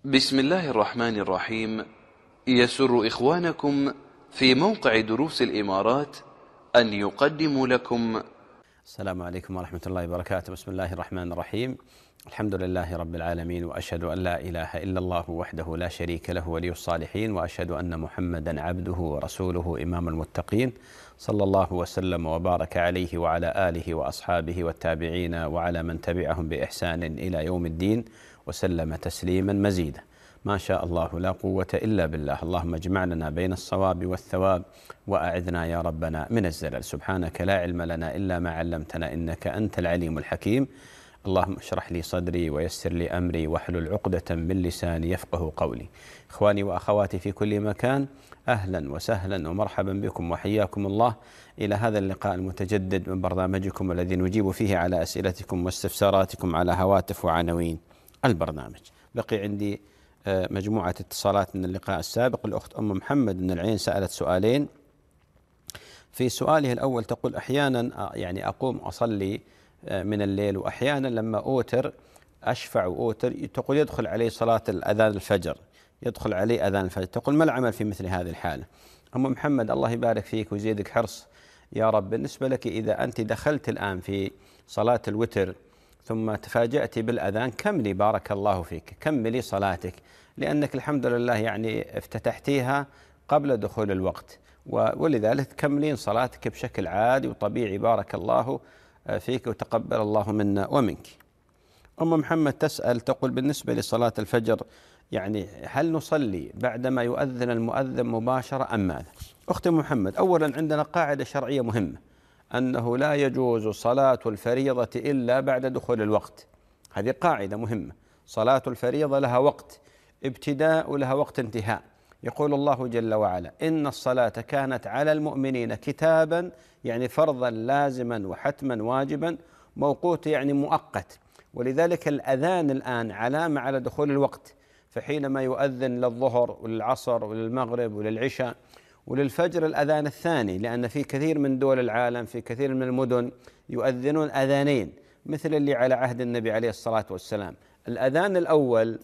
بسم الله الرحمن الرحيم. يسر إخوانكم في موقع دروس الإمارات أن يقدموا لكم. السلام عليكم ورحمة الله وبركاته. بسم الله الرحمن الرحيم. الحمد لله رب العالمين، وأشهد أن لا إله إلا الله وحده لا شريك له ولي الصالحين، وأشهد أن محمدا عبده ورسوله إمام المتقين، صلى الله وسلم وبارك عليه وعلى آله وأصحابه والتابعين وعلى من تبعهم بإحسان إلى يوم الدين، وسلم تسليما مزيدا. ما شاء الله لا قوة إلا بالله. اللهم اجمع لنا بين الصواب والثواب، وأعذنا يا ربنا من الزلل. سبحانك لا علم لنا إلا ما علمتنا، إنك أنت العليم الحكيم. اللهم اشرح لي صدري ويسر لي أمري واحلل عقدة من لساني يفقه قولي. إخواني وأخواتي في كل مكان، أهلا وسهلا ومرحبا بكم وحياكم الله إلى هذا اللقاء المتجدد من برنامجكم الذي نجيب فيه على أسئلتكم واستفساراتكم على هواتف وعناوين البرنامج. بقي عندي مجموعة اتصالات من اللقاء السابق. الأخت أم محمد من العين سألت سؤالين. في سؤاله الأول تقول: أحيانا أقوم أصلي من الليل، وأحيانا لما أوتر أشفع وأوتر تقول يدخل علي صلاة الأذان الفجر، يدخل علي أذان الفجر. تقول: ما العمل في مثل هذه الحالة؟ أم محمد الله يبارك فيك ويزيدك حرص يا رب. بالنسبة لك إذا أنت دخلت الآن في صلاة الوتر ثم تفاجأت بالأذان، كملي بارك الله فيك، كملي صلاتك، لأنك الحمد لله افتتحتيها قبل دخول الوقت، ولذلك تكملين صلاتك بشكل عادي وطبيعي. بارك الله فيك وتقبل الله منا ومنك. أم محمد تسأل تقول: بالنسبة لصلاة الفجر هل نصلي بعدما يؤذن المؤذن مباشرة أم ماذا؟ أختي محمد، أولا عندنا قاعدة شرعية مهمة، أنه لا يجوز صلاة الفريضة إلا بعد دخول الوقت. هذه قاعدة مهمة. صلاة الفريضة لها وقت ابتداء ولها وقت انتهاء. يقول الله جل وعلا: إن الصلاة كانت على المؤمنين كتابا، فرضا لازما وحتما واجبا، موقوت مؤقت. ولذلك الأذان الآن علامة على دخول الوقت، فحينما يؤذن للظهر وللعصر وللمغرب وللعشاء وللفجر الأذان الثاني، لأن في كثير من دول العالم في كثير من المدن يؤذنون أذانين مثل اللي على عهد النبي عليه الصلاة والسلام. الأذان الأول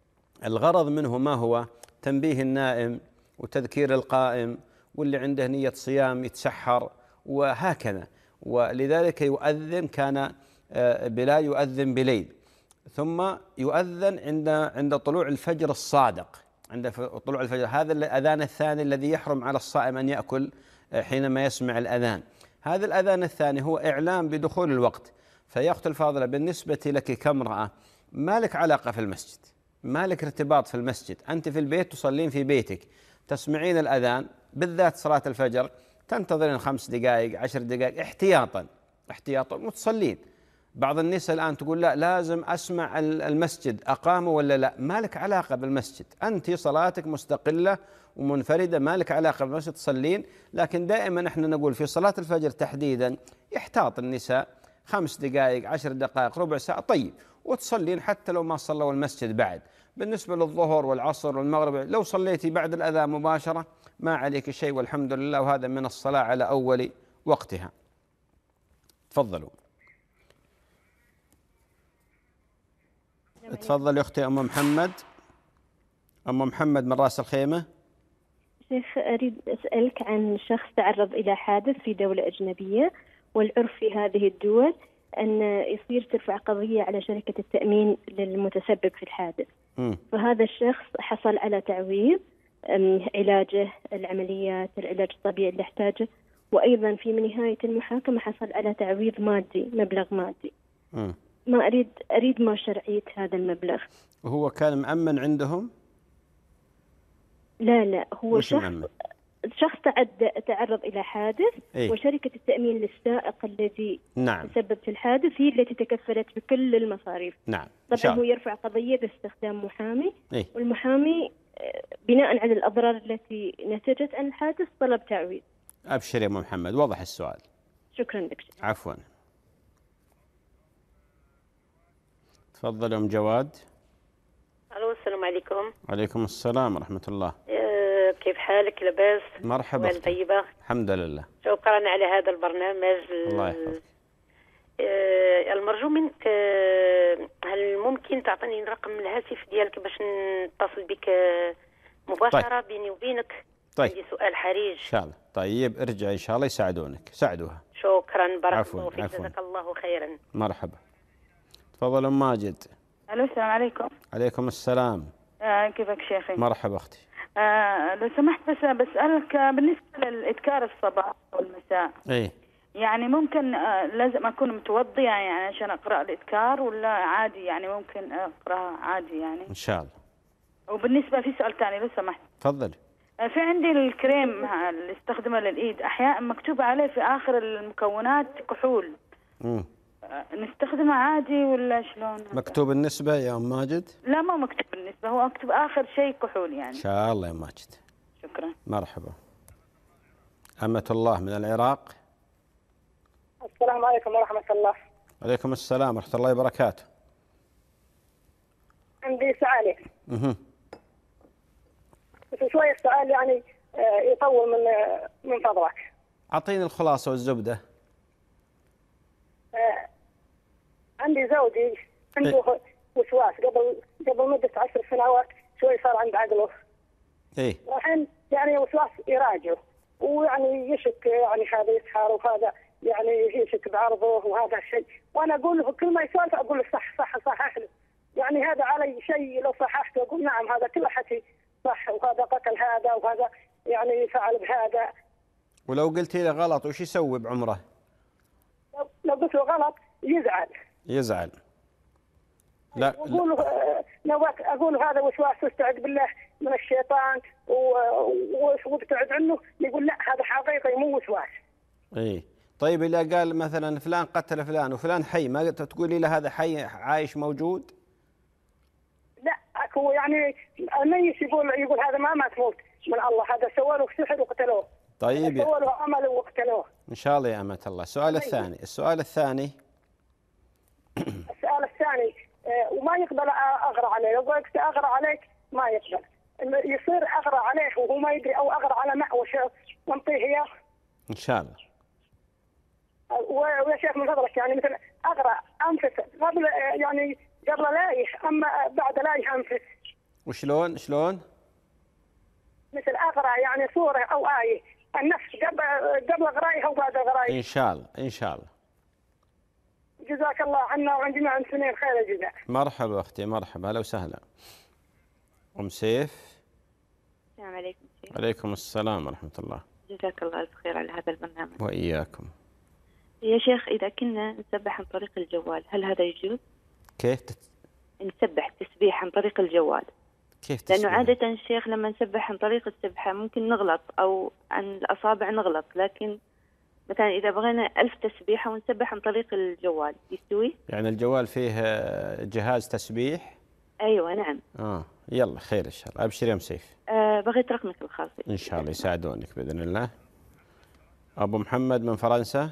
الغرض منه ما هو؟ تنبيه النائم وتذكير القائم، واللي عنده نية صيام يتسحر وهكذا. ولذلك يؤذن، كان بلال يؤذن بليل، ثم يؤذن عند طلوع الفجر الصادق، عند طلوع الفجر. هذا الأذان الثاني الذي يحرم على الصائم أن يأكل حينما يسمع الأذان. هذا الأذان الثاني هو إعلام بدخول الوقت. فيا أخت الفاضلة، بالنسبة لك كامرأة ما لك علاقة في المسجد، ما لك ارتباط في المسجد، أنت في البيت تصلين في بيتك، تسمعين الأذان بالذات صلاة الفجر، تنتظرين 5 دقائق 10 دقائق احتياطا وتصلين. بعض النساء الآن تقول: لا لازم أسمع المسجد أقاموا ولا لا. ما لك علاقة بالمسجد، أنت صلاتك مستقلة ومنفردة، ما لك علاقة بالمسجد، تصلين. لكن دائما نحن نقول في صلاة الفجر تحديدا يحتاط النساء 5 دقائق 10 دقائق ربع ساعة، طيب، وتصلين حتى لو ما صلوا المسجد بعد. بالنسبة للظهر والعصر والمغرب لو صليتي بعد الأذان مباشرة ما عليك شيء والحمد لله، وهذا من الصلاة على أول وقتها. تفضلوا. تفضل يا أختي أم محمد. أم محمد من راس الخيمة. شيخ، أريد أسألك عن شخص تعرض إلى حادث في دولة أجنبية، والعرف في هذه الدول أن يصير ترفع قضية على شركة التأمين للمتسبب في الحادث. فهذا الشخص حصل على تعويض علاجه، العمليات، العلاج الطبيعي اللي احتاجه، وأيضا في نهاية المحاكمة حصل على تعويض مادي، مبلغ مادي. ما أريد ما شرعية هذا المبلغ. وهو كان مأمن عندهم؟ لا، هو شخص تعرض إلى حادث، وشركة التأمين للسائق الذي تسبب في الحادث هي التي تكفلت بكل المصاريف. طبعا هو يرفع قضية باستخدام محامي، والمحامي بناء على الأضرار التي نتجت عن الحادث طلب تعويض. أبشر يا محمد، وضح السؤال. شكرا لك. عفوا. تفضل أم جواد. ألو، السلام عليكم. وعليكم السلام ورحمة الله. كيف حالك؟ لاباس؟ مرحبا. طيبة الحمد لله. شكرا على هذا البرنامج. الله يحفظك. المرجو منك، هل ممكن تعطيني رقم الهاتف ديالك باش أتصل بك مباشرة بيني وبينك. طيب عندي سؤال حريج إن شاء الله. طيب ارجع إن شاء الله يساعدونك، ساعدوها. شكرا، بارك عفواً، الله فيك، عفواً. جزاك الله خيرا. مرحبا. تفضل أم ماجد. الو، السلام عليكم. عليكم السلام. كيفك شيخي؟ مرحبا أختي. لو سمحت بس بسألك بالنسبة للإذكار الصباح والمساء، إيه يعني ممكن لازم أكون متوضية يعني عشان أقرأ الإذكار، ولا عادي يعني ممكن أقرأها عادي يعني؟ إن شاء الله. وبالنسبة في سؤال ثاني لو سمحت. تفضل. في عندي الكريم اللي استخدمه للإيد، أحيانا مكتوب عليه في آخر المكونات كحول. نستخدمه عادي ولا شلون؟ مكتوب النسبة يا أم ماجد؟ لا، ما مكتوب بالنسبة، هو مكتوب آخر شيء كحول يعني. إن شاء الله يا ماجد. شكرا. مرحبا. أمة الله من العراق. السلام عليكم ورحمة الله. عليكم السلام ورحمة الله وبركاته. عندي سؤالين. بس شوية السؤال يعني يطول من فضلك. أعطيني الخلاصة والزبدة. عندي زوجي عنده وسواس قبل مدة 10 سنوات، شوي صار عنده عقله. إيه. الحين يعني وسواس يراجعه، ويعني يشك يعني هذا يسحر وهذا يعني يشك بعرضه وهذا الشيء، وانا اقول له كل ما يسولف اقول له صح صحح له، يعني هذا علي شيء لو صححته اقول نعم هذا كله حكي صح، وهذا قتل هذا وهذا يعني فعل بهذا. ولو قلتي له غلط وش يسوي بعمره؟ لو قلت له غلط يزعل. لا اقول له هذا وسواس، استعذ بالله من الشيطان وابتعد عنه، يقول لا هذا حقيقي مو وسواس. ايه. طيب إذا قال مثلا فلان قتل فلان وفلان حي، ما تقولي له هذا حي عايش موجود؟ لا هو يعني الميت يقول هذا ما تموت من الله، هذا سووا له سحر وقتلوه. طيب سووا له عمل وقتلوه. إن شاء الله يا أمة الله. السؤال الثاني. السؤال الثاني وما يقبل أغرى عليه، لو قلت أغرى عليك ما يقبل، يصير أغرى عليه وهو ما يدري، أو أغرى على ماء وانطيه إياه. إن شاء الله. ويا شيخ من فضلك يعني مثل أغرى أنفس قبل لايح، أما بعد لايح أنفس. وشلون؟ مثل أغرى يعني صورة أو آية، النفس قبل غرايها وبعد غرايها. إن شاء الله. جزاك الله عنا وعن جميع المسلمين خير الجزاء. مرحبا أختي، مرحبا، أهلا وسهلا. أم سيف. السلام عليكم. عليكم السلام ورحمة الله. جزاك الله ألف خير على هذا البرنامج. وإياكم. يا شيخ، إذا كنا نسبح عن طريق الجوال هل هذا يجوز؟ كيف نسبح تسبيح عن طريق الجوال؟ كيف تسبيح؟ لأنه عادة الشيخ لما نسبح عن طريق السبحة ممكن نغلط، أو عن الأصابع نغلط، لكن مثلا إذا بغينا 1000 تسبيحة ونسبح عن طريق الجوال يستوي؟ يعني الجوال فيه جهاز تسبيح؟ أيوة نعم. يلا خير إن شاء الله. أبشر يا أم سيف. بغيت رقمك الخاص. إن شاء الله يساعدونك بإذن الله. أبو محمد من فرنسا.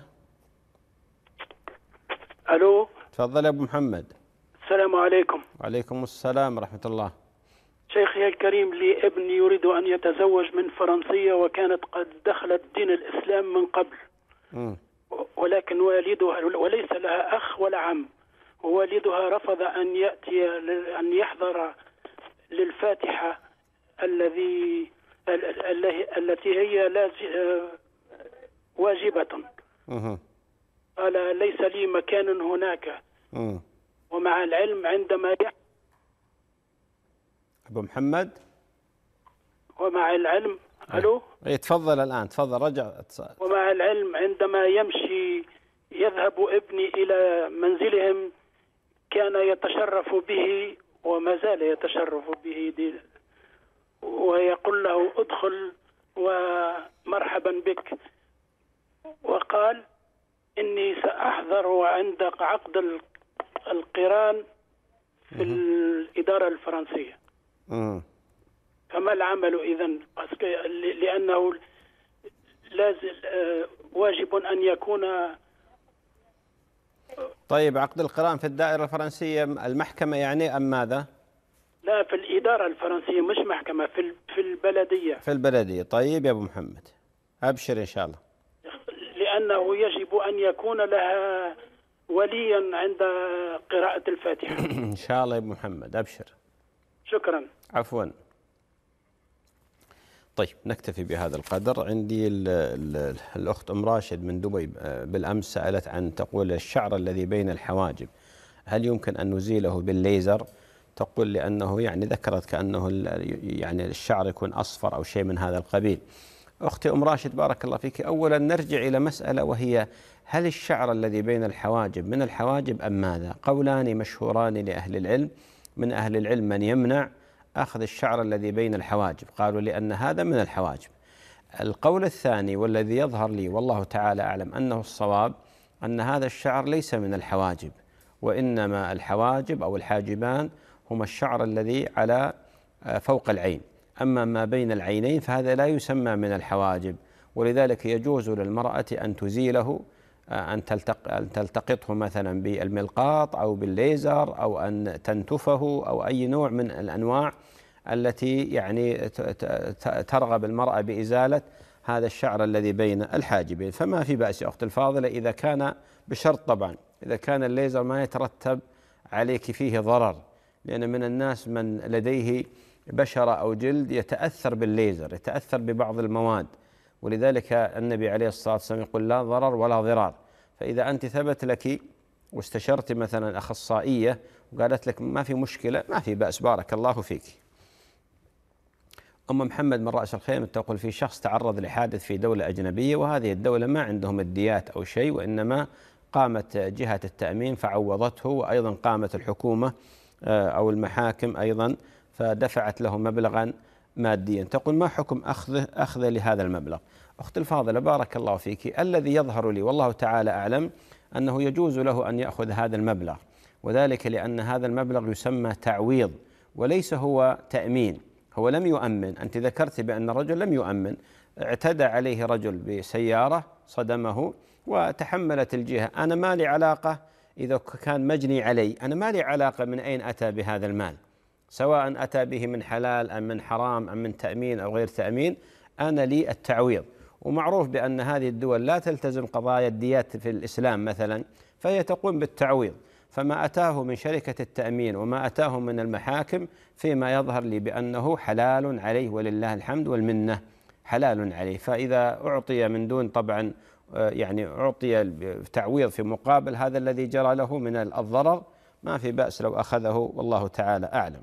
ألو. تفضل يا أبو محمد. السلام عليكم. وعليكم السلام ورحمة الله. شيخي الكريم، لي ابن يريد أن يتزوج من فرنسية، وكانت قد دخلت دين الإسلام من قبل. ولكن والدها وليس لها أخ ولا عم، ووالدها رفض أن يأتي أن يحضر للفاتحة التي هي واجبة. قال ليس لي مكان هناك. ومع العلم عندما أبو محمد. ومع العلم ألو. إيه تفضل الآن، تفضل رجع. ومع العلم عندما يذهب ابني إلى منزلهم كان يتشرف به وما زال يتشرف به ويقول له ادخل ومرحبا بك، وقال إني سأحضر عند عقد القران في الإدارة الفرنسية. فما العمل إذن؟ لأنه لازم واجب أن يكون. طيب عقد القران في الدائرة الفرنسية المحكمة يعني أم ماذا؟ لا، في الإدارة الفرنسية، مش محكمة، في البلدية. في البلدية. طيب يا أبو محمد أبشر إن شاء الله. لأنه يجب أن يكون لها وليا عند قراءة الفاتحة. إن شاء الله يا أبو محمد أبشر. شكرا. عفوا. طيب نكتفي بهذا القدر. عندي الأخت أم راشد من دبي بالأمس سألت عن، تقول الشعر الذي بين الحواجب هل يمكن أن نزيله بالليزر؟ تقول لأنه يعني ذكرت كأنه يعني الشعر يكون أصفر أو شيء من هذا القبيل. أختي أم راشد بارك الله فيك، أولا نرجع إلى مسألة وهي هل الشعر الذي بين الحواجب من الحواجب أم ماذا؟ قولان مشهوران لأهل العلم. من أهل العلم من يمنع أخذ الشعر الذي بين الحواجب، قالوا لأن هذا من الحواجب. القول الثاني والذي يظهر لي والله تعالى أعلم أنه الصواب أن هذا الشعر ليس من الحواجب، وإنما الحواجب أو الحاجبان هما الشعر الذي على فوق العين، أما ما بين العينين فهذا لا يسمى من الحواجب، ولذلك يجوز للمرأة أن تزيله، أن تلتقطه مثلا بالملقاط أو بالليزر أو أن تنتفه أو أي نوع من الأنواع التي يعني ترغب المرأة بإزالة هذا الشعر الذي بين الحاجبين. فما في بأس يا أخت الفاضلة إذا كان، بشرط طبعا إذا كان الليزر ما يترتب عليك فيه ضرر، لأن من الناس من لديه بشرة أو جلد يتأثر بالليزر، يتأثر ببعض المواد، ولذلك النبي عليه الصلاة والسلام يقول لا ضرر ولا ضرار. فإذا أنت ثبت لك واستشرت مثلا أخصائية وقالت لك ما في مشكلة، ما في بأس، بارك الله فيك. أم محمد من رأس الخيمة تقول في شخص تعرض لحادث في دولة أجنبية، وهذه الدولة ما عندهم الديات أو شيء، وإنما قامت جهة التأمين فعوضته، وأيضا قامت الحكومة أو المحاكم أيضا فدفعت له مبلغا ماديا. تقول ما حكم أخذ لهذا المبلغ؟ أخت الفاضلة بارك الله فيك، الذي يظهر لي والله تعالى أعلم أنه يجوز له أن يأخذ هذا المبلغ، وذلك لأن هذا المبلغ يسمى تعويض وليس هو تأمين، هو لم يؤمن. أنت ذكرت بأن الرجل لم يؤمن، اعتدى عليه رجل بسيارة صدمه وتحملت الجهة. أنا ما لي علاقة إذا كان مجني علي، أنا ما لي علاقة من أين أتى بهذا المال، سواء أتى به من حلال أم من حرام أم من تأمين أو غير تأمين، أنا لي التعويض. ومعروف بأن هذه الدول لا تلتزم قضايا الديات في الإسلام مثلا، فهي تقوم بالتعويض. فما أتاه من شركة التأمين وما أتاه من المحاكم فيما يظهر لي بأنه حلال عليه، ولله الحمد والمنة حلال عليه. فإذا أعطي من دون طبعا يعني أعطي تعويض في مقابل هذا الذي جرى له من الضرر، ما في بأس لو أخذه، والله تعالى أعلم.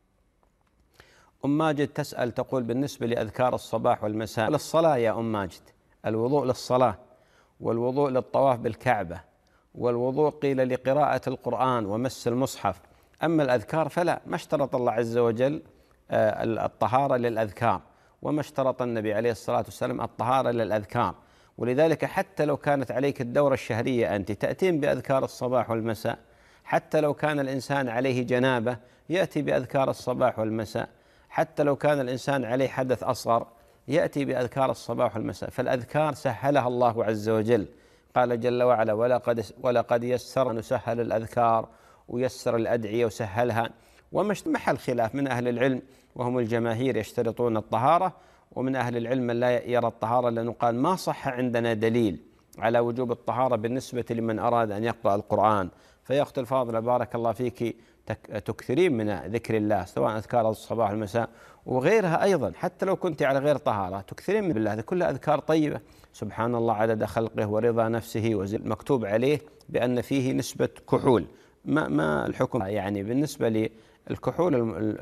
أم ماجد تسأل تقول بالنسبة لأذكار الصباح والمساء للصلاة يا أم ماجد، الوضوء للصلاة والوضوء للطواف بالكعبة والوضوء قيل لقراءة القرآن ومس المصحف، أما الأذكار فلا، ما اشترط الله عز وجل الطهارة للأذكار، وما اشترط النبي عليه الصلاة والسلام الطهارة للأذكار. ولذلك حتى لو كانت عليك الدورة الشهرية أنت تأتين بأذكار الصباح والمساء، حتى لو كان الإنسان عليه جنابة يأتي بأذكار الصباح والمساء، حتى لو كان الإنسان عليه حدث أصغر يأتي بأذكار الصباح والمساء. فالأذكار سهلها الله عز وجل، قال جل وعلا ولقد يسر، نسهل الأذكار ويسر الأدعية وسهلها. ومش محل خلاف من أهل العلم، وهم الجماهير يشترطون الطهارة، ومن أهل العلم من لا يرى الطهارة، لأنه قال ما صح عندنا دليل على وجوب الطهارة بالنسبة لمن أراد أن يقرأ القرآن. فيا أخت الفاضلة بارك الله فيك تكثرين من ذكر الله، سواء أذكار الصباح والمساء وغيرها أيضا، حتى لو كنت على غير طهارة تكثرين من بالله، هذه كلها أذكار طيبة. سبحان الله عدد خلقه ورضا نفسه مكتوب عليه بأن فيه نسبة كحول، ما الحكم يعني بالنسبة للكحول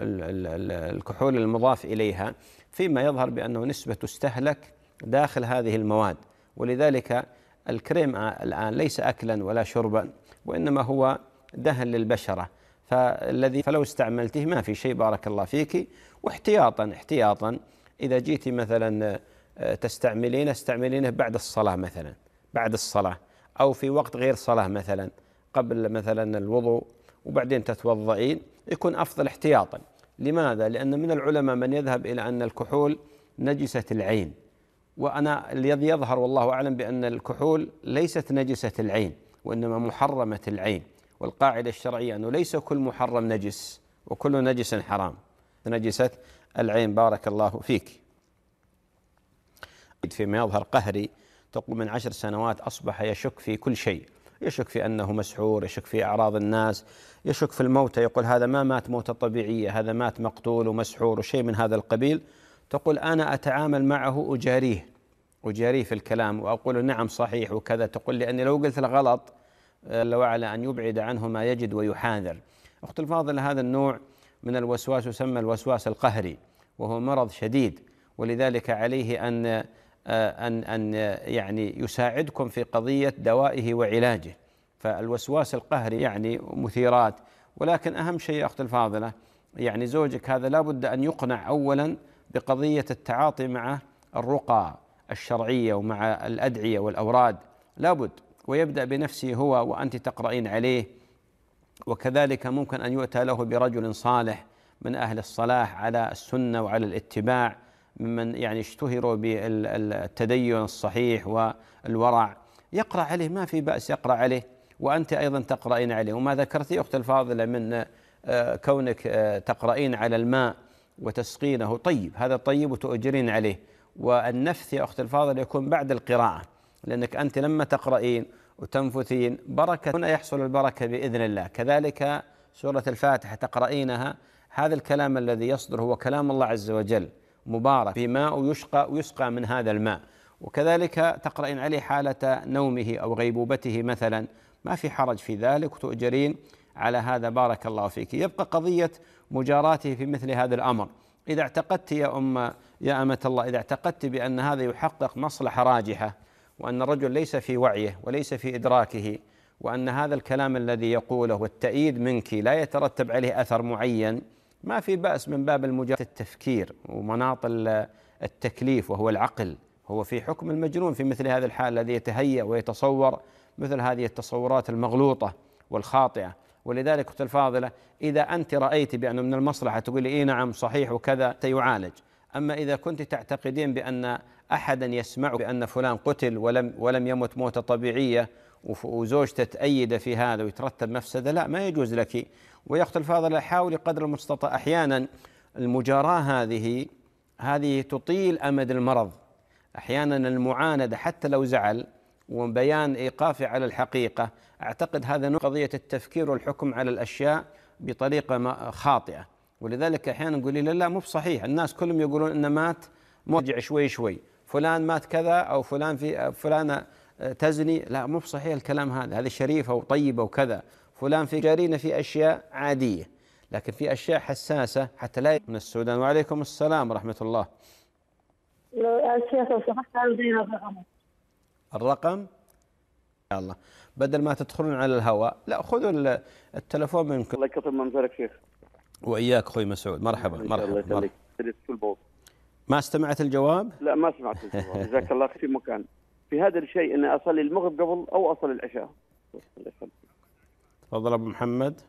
الكحول المضاف إليها، فيما يظهر بأنه نسبة تستهلك داخل هذه المواد. ولذلك الكريم الآن ليس أكلا ولا شربا، وإنما هو دهن للبشرة، فلو استعملته ما في شيء بارك الله فيك. واحتياطا إذا جيتي مثلا استعملينه بعد الصلاة مثلا، بعد الصلاة أو في وقت غير صلاة مثلا، قبل مثلا الوضوء وبعدين تتوضئين، يكون أفضل احتياطا. لماذا؟ لأن من العلماء من يذهب إلى أن الكحول نجسة العين، وأنا الذي يظهر والله أعلم بأن الكحول ليست نجسة العين، وإنما محرمة العين. والقاعدة الشرعية أنه ليس كل محرم نجس وكل نجس حرام، نجسة العين بارك الله فيك. فيما يظهر قهري تقول من 10 سنوات أصبح يشك في كل شيء، يشك في أنه مسحور، يشك في أعراض الناس، يشك في الموتى، يقول هذا ما مات موتة طبيعية، هذا مات مقتول ومسحور وشيء من هذا القبيل. تقول أنا أتعامل معه أجاريه في الكلام وأقول نعم صحيح وكذا، تقول لي أني لو قلت له غلط جل وعلا أن يبعد عنه ما يجد ويحاذر. أخت الفاضلة، هذا النوع من الوسواس يسمى الوسواس القهري، وهو مرض شديد، ولذلك عليه أن يعني يساعدكم في قضية دوائه وعلاجه. فالوسواس القهري يعني مثيرات، ولكن أهم شيء أخت الفاضلة يعني زوجك هذا لابد أن يقنع أولا بقضية التعاطي مع الرقى الشرعية ومع الأدعية والأوراد، لابد، ويبدأ بنفسه هو وأنت تقرأين عليه. وكذلك ممكن أن يؤتى له برجل صالح من أهل الصلاح على السنة وعلى الاتباع، ممن يعني اشتهروا بالتدين الصحيح والورع، يقرأ عليه، ما في بأس يقرأ عليه، وأنت أيضا تقرأين عليه. وما ذكرتي أخت الفاضلة من كونك تقرأين على الماء وتسقينه، طيب، هذا طيب وتؤجرين عليه. والنفث يا أخت الفاضلة يكون بعد القراءة، لأنك أنت لما تقرأين وتنفثين بركة، هنا يحصل البركة بإذن الله. كذلك سورة الفاتحة تقرأينها، هذا الكلام الذي يصدر هو كلام الله عز وجل مبارك في ماء ويسقى من هذا الماء. وكذلك تقرأين عليه حالة نومه أو غيبوبته مثلا، ما في حرج في ذلك، وتؤجرين على هذا، بارك الله فيك. يبقى قضية مجاراته في مثل هذا الأمر. إذا اعتقدت يا أمة الله، إذا اعتقدت بأن هذا يحقق مصلحة راجحة، وأن الرجل ليس في وعيه وليس في إدراكه، وأن هذا الكلام الذي يقوله والتأييد منك لا يترتب عليه أثر معين، ما في بأس من باب المجاراة التفكير ومناط التكليف، وهو العقل، هو في حكم المجنون في مثل هذه الحال، الذي يتهيأ ويتصور مثل هذه التصورات المغلوطة والخاطئة. ولذلك أخت الفاضلة، إذا أنت رأيت بأنه من المصلحة تقول لي إيه نعم صحيح وكذا، سيعالج. أما إذا كنت تعتقدين بأن أحدا يسمع بأن فلان قتل ولم يمت موتة طبيعية، وزوجته تأيد في هذا ويترتب مفسدة، لا، ما يجوز لك. ويا أخت الفاضلة، حاولي قدر المستطاع، أحيانا المجاراة هذه تطيل أمد المرض، أحيانا المعاندة حتى لو زعل وبيان إيقافي على الحقيقة، أعتقد هذا قضية التفكير والحكم على الأشياء بطريقة خاطئة. ولذلك أحيانا نقول لي لا مو بصحيح، الناس كلهم يقولون إن مات مرجع شوي شوي، فلان مات كذا، أو فلانة تزني، لا مو بصحيح الكلام هذا شريفة وطيبة وكذا، فلان في جارينا في أشياء عادية، لكن في أشياء حساسة حتى لا. من السودان. وعليكم السلام ورحمة الله. يا شيخ لو سمحت عاوزين الرقم يا الله، بدل ما تدخلون على الهواء، لا خذوا التلفون منكم. الله يكثر من منظرك شيخ. وإياك أخوي مسعود، مرحبا مرحبا. ما استمعت الجواب؟ لا ما سمعت الجواب. جزاك الله خير. في مكان في هذا الشيء أن أصلي المغرب قبل أو أصلي العشاء. تفضل أبو محمد.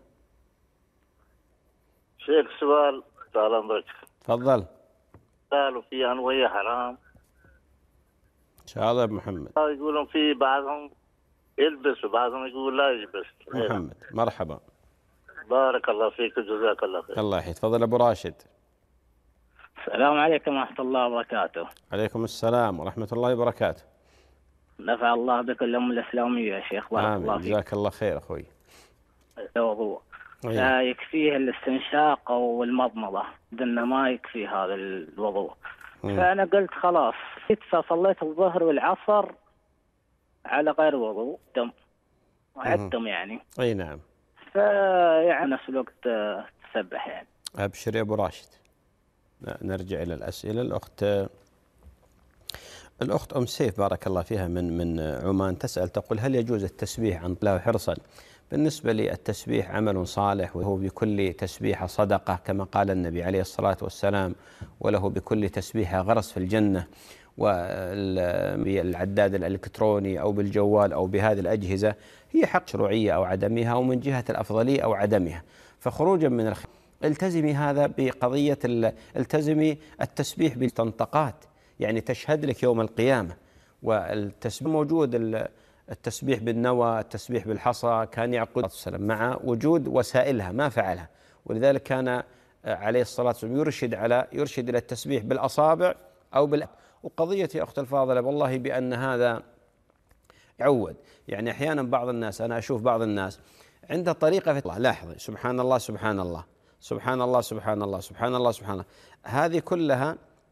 شيخ سؤال تعال عندك. تفضل. قالوا في أنواع حرام. إن شاء الله أبو محمد. يقولون في بعضهم يلبس وبعضهم يقول لا يلبس. محمد مرحبا. بارك الله فيك وجزاك الله خير. الله يحييك. تفضل أبو راشد. السلام عليكم ورحمة الله وبركاته. عليكم السلام ورحمة الله وبركاته. نفع الله بك الأمة الإسلامية يا شيخ. بارك الله فيك. جزاك الله خير أخوي. الوضوء لا يكفيه الاستنشاق أو المضمضة، لأنه ما يكفي هذا الوضوء. فأنا قلت خلاص صليت الظهر والعصر على غير وضوء، دم وعدتم يعني. أي نعم. فيعني نفس الوقت تسبح يعني. أبشر يا أبو راشد. نرجع إلى الأسئلة. الأخت أم سيف بارك الله فيها من عمان تسأل، تقول هل يجوز التسبيح عن الله حرصا؟ بالنسبة للتسبيح عمل صالح، وهو بكل تسبيحة صدقة كما قال النبي عليه الصلاة والسلام، وله بكل تسبيحة غرس في الجنة. والعداد الإلكتروني أو بالجوال أو بهذه الأجهزة هي حق شرعية أو عدمها، أو من جهة الأفضلية أو عدمها. فخروجا من التزمي هذا بقضية التزمي التسبيح بالتنطقات، يعني تشهد لك يوم القيامة. والتسبيح موجود، التسبيح بالنوى، التسبيح بالحصى، كان يعقد السلام مع وجود وسائلها ما فعلها. ولذلك كان عليه الصلاة والسلام يرشد إلى التسبيح بالأصابع أو وقضية يا أخت الفاضلة والله بأن هذا يعود. يعني أحيانا بعض الناس، أنا أشوف بعض الناس عنده طريقة في الله، لاحظي سبحان الله سبحان الله سبحان الله سبحان الله سبحان الله سبحان الله، هذه كلها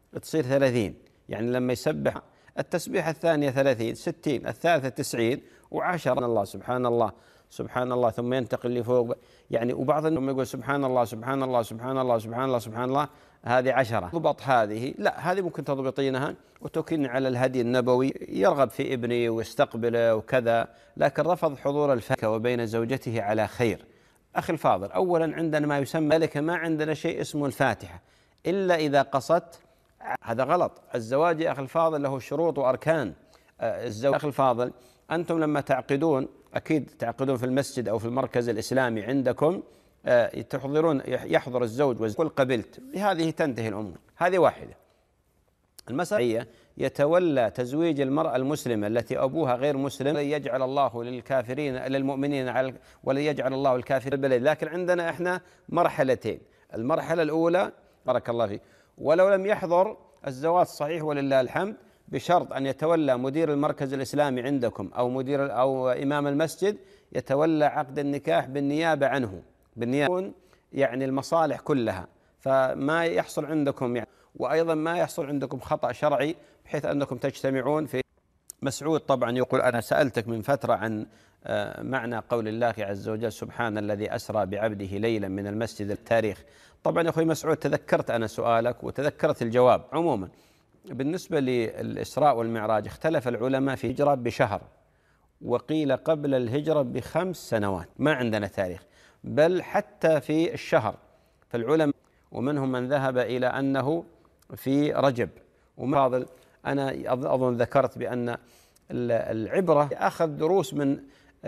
تصير 30. يعني لما يسبح التسبيحة الثانية 30 60 الثالثة 90 و10 الله سبحان الله سبحان الله، ثم ينتقل لفوق يعني. وبعض الناس يقول سبحان الله سبحان الله سبحان الله سبحان الله سبحان الله، هذه 10. ضبط هذه لا، هذه ممكن تضبطينها وتكن على الهدي النبوي، يرغب في ابنه ويستقبله وكذا، لكن رفض حضور الفاكهة وبين زوجته على خير. أخي الفاضل، أولا عندنا ما يسمى ذلك، ما عندنا شيء اسمه الفاتحة إلا إذا قصدت، هذا غلط. الزواج يا أخي الفاضل له شروط وأركان. الزواج أخي الفاضل، أنتم لما تعقدون أكيد تعقدون في المسجد أو في المركز الإسلامي عندكم، تحضرون، يحضر الزوج ويقول قبلت، بهذه تنتهي الأمور. هذه واحدة. المسألة يتولى تزويج المرأة المسلمة التي أبوها غير مسلم، ولن يجعل الله للكافرين للمؤمنين ولن يجعل الله الكافرين بلد. لكن عندنا إحنا مرحلتين. المرحلة الأولى بارك الله فيك، ولو لم يحضر الزواج صحيح ولله الحمد، بشرط أن يتولى مدير المركز الإسلامي عندكم أو مدير أو إمام المسجد، يتولى عقد النكاح بالنيابة عنه، بالنيابة يعني المصالح كلها، فما يحصل عندكم يعني، وأيضا ما يحصل عندكم خطأ شرعي بحيث أنكم تجتمعون في. مسعود طبعا يقول أنا سألتك من فترة عن معنى قول الله عز وجل سبحان الذي أسرى بعبده ليلا من المسجد التاريخ. طبعا يا أخوي مسعود تذكرت أنا سؤالك وتذكرت الجواب. عموما بالنسبة للإسراء والمعراج اختلف العلماء في الهجرة بشهر، وقيل قبل الهجرة ب5 سنوات، ما عندنا تاريخ، بل حتى في الشهر فالعلماء، ومنهم من ذهب إلى أنه في رجب. وفاضل أنا أظن ذكرت بأن العبرة أخذ دروس من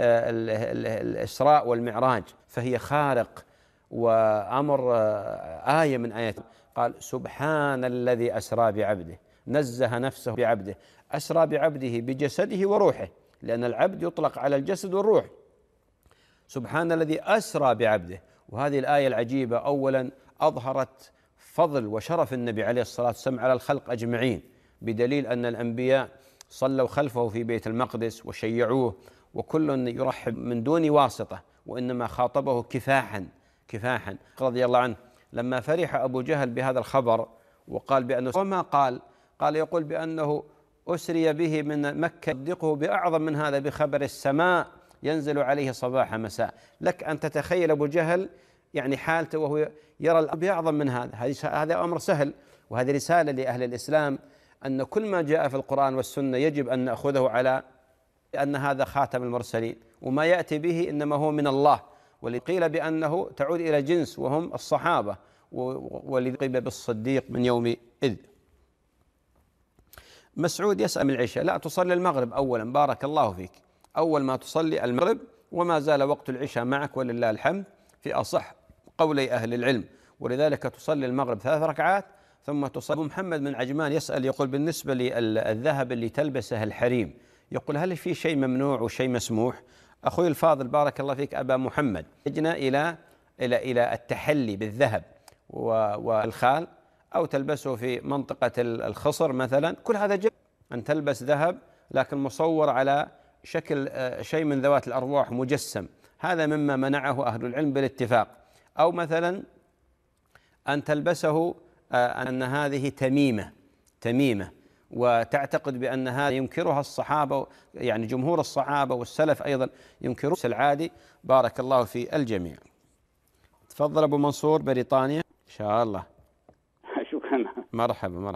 الإسراء والمعراج، فهي خارق وأمر آية من آيات. قال سبحان الذي أسرى بعبده، نزه نفسه بعبده، أسرى بعبده بجسده وروحه، لأن العبد يطلق على الجسد والروح. سبحان الذي أسرى بعبده. وهذه الآية العجيبة أولا أظهرت فضل وشرف النبي عليه الصلاة والسلام على الخلق أجمعين، بدليل أن الأنبياء صلوا خلفه في بيت المقدس وشيعوه، وكل يرحب من دون واسطة، وإنما خاطبه كفاحا رضي الله عنه. لما فرح أبو جهل بهذا الخبر وقال بأنه، وما قال يقول بأنه أسري به من مكة، يصدقه بأعظم من هذا بخبر السماء ينزل عليه صباح مساء. لك أن تتخيل أبو جهل يعني حالته وهو يرى الأرض أعظم من هذا. هذا أمر سهل، وهذه رسالة لأهل الإسلام أن كل ما جاء في القرآن والسنة يجب أن نأخذه على أن هذا خاتم المرسلين، وما يأتي به إنما هو من الله. ولقيل بأنه تعود إلى جنس وهم الصحابة، ولقيل بالصديق من يوم إذ. مسعود يسأل من العشاء، لا تصلي المغرب أولا، بارك الله فيك، أول ما تصلي المغرب، وما زال وقت العشاء معك ولله الحمد في أصح قولي أهل العلم، ولذلك تصلي المغرب 3 ركعات ثم تصلي. أبو محمد من عجمان يسأل يقول بالنسبة للذهب اللي تلبسه الحريم، يقول هل في شيء ممنوع وشيء مسموح؟ أخوي الفاضل بارك الله فيك أبا محمد، يجنا إلى التحلي بالذهب والخال، أو تلبسه في منطقة الخصر مثلا، كل هذا جائز. أن تلبس ذهب لكن مصور على شكل شيء من ذوات الأرواح مجسم، هذا مما منعه أهل العلم بالاتفاق. أو مثلا أن تلبسه أن هذه تميمة وتعتقد بأن هذا ينكرها الصحابة، يعني جمهور الصحابة والسلف أيضا ينكرون العادي. بارك الله في الجميع. تفضل أبو منصور بريطانيا إن شاء الله. شكرا. مرحبا.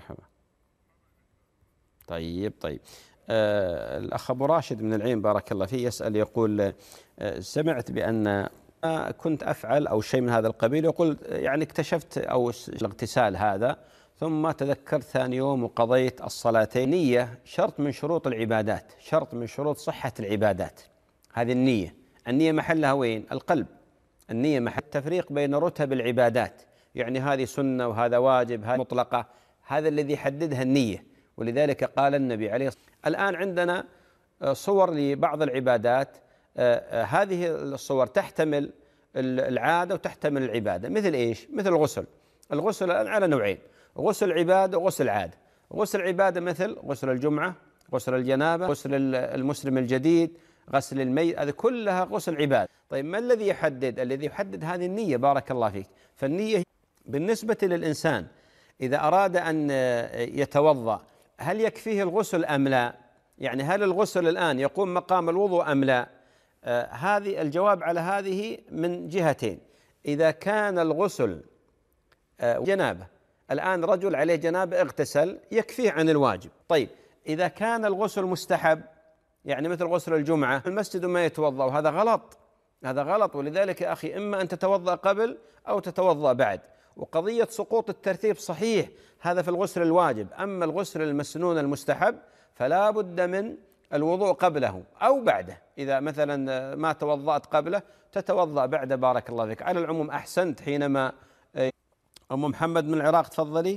طيب الأخ أبو راشد من العين بارك الله فيه يسأل يقول سمعت بأن كنت أفعل أو شيء من هذا القبيل، يقول يعني اكتشفت أو الاغتسال هذا، ثم تذكرت ثاني يوم وقضيت الصلاتين. نية شرط من شروط العبادات، شرط من شروط صحة العبادات، هذه النية محلها وين؟ القلب. النية محل التفريق بين رتب العبادات، يعني هذه سنة وهذا واجب، هذه مطلقة، هذا الذي يحددها النية. ولذلك قال النبي عليه الصلاة والسلام الآن عندنا صور لبعض العبادات، هذه الصور تحتمل العادة وتحتمل العبادة. مثل إيش؟ مثل الغسل الآن على نوعين، غسل عبادة وغسل عادة. غسل عبادة مثل غسل الجمعة، غسل الجنابة، غسل المسلم الجديد، غسل الميت، هذه كلها غسل عبادة. طيب ما الذي يحدد؟ الذي يحدد هذه النية. بارك الله فيك. فالنية بالنسبة للإنسان إذا أراد أن يتوضأ هل يكفيه الغسل أم لا؟ يعني هل الغسل الآن يقوم مقام الوضوء أم لا؟ هذه الجواب على هذه من جهتين. إذا كان الغسل جنابة، الآن رجل عليه جنابة اغتسل يكفيه عن الواجب. طيب إذا كان الغسل مستحب، يعني مثل غسل الجمعة في المسجد وما يتوضأ، وهذا غلط، هذا غلط. ولذلك يا أخي إما أن تتوضأ قبل أو تتوضأ بعد. وقضية سقوط الترتيب صحيح، هذا في الغسل الواجب. أما الغسل المسنون المستحب فلا بد من الوضوء قبله أو بعده. إذا مثلا ما توضأت قبله تتوضأ بعده. بارك الله فيك. على العموم أحسنت. حينما أم محمد من العراق تفضلي.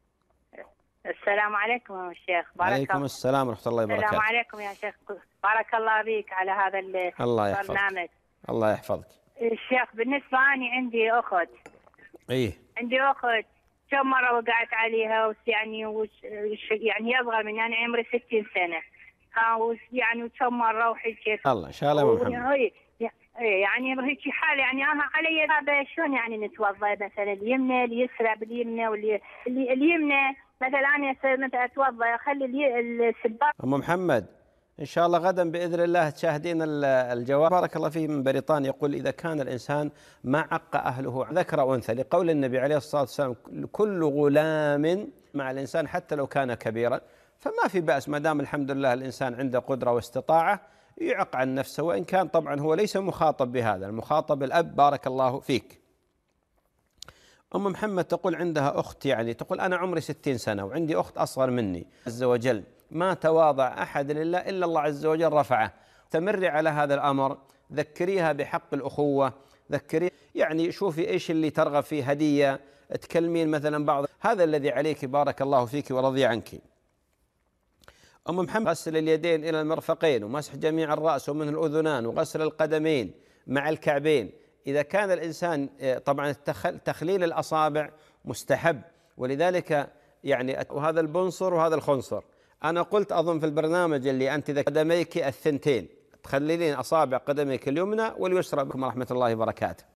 السلام عليكم يا شيخ. بارك عليكم السلام ورحمة الله وبركاته. السلام عليكم يا شيخ. بارك الله بك على هذا البرنامج. الله يحفظك. الشيخ بالنسبة أنا عندي أخت. عندي أخت كم مرة وقعت عليها يعني يصغر مني، أنا عمري 60 سنة. يعني وكم مرة وحكيت. الله إن شاء الله محمد. يعني هيك حال يعني أنا علي هذا شلون يعني نتوضأ مثلا اليمنى اليسرى باليمنى اليمنى مثلا أنا مثلا أتوضأ أخلي السباق. أم محمد إن شاء الله غدا بإذن الله تشاهدين الجواب. بارك الله فيه من بريطانيا يقول إذا كان الإنسان ما عق أهله ذكر أو أنثى، لقول النبي عليه الصلاة والسلام كل غلام مع الإنسان حتى لو كان كبيرا، فما في بأس ما دام الحمد لله الإنسان عنده قدرة واستطاعة يعق عن نفسه، وإن كان طبعا هو ليس مخاطب بهذا، المخاطب الأب. بارك الله فيك. أم محمد تقول عندها أخت، يعني تقول أنا عمري 60 سنة وعندي أخت أصغر مني، عز وجل ما تواضع أحد لله إلا الله عز وجل رفعه. تمري على هذا الأمر، ذكريها بحق الأخوة، ذكري يعني شوفي إيش اللي ترغب فيه، هدية، تكلمين مثلا بعض، هذا الذي عليك. بارك الله فيك ورضي عنك. أم محمد غسل اليدين إلى المرفقين ومسح جميع الرأس ومن الأذنان وغسل القدمين مع الكعبين. إذا كان الإنسان طبعا تخليل الأصابع مستحب، ولذلك يعني وهذا البنصر وهذا الخنصر. أنا قلت أظن في البرنامج اللي أنت قدميك الثنتين تخللين أصابع قدميك اليمنى واليسرى. بكم ورحمة الله وبركاته.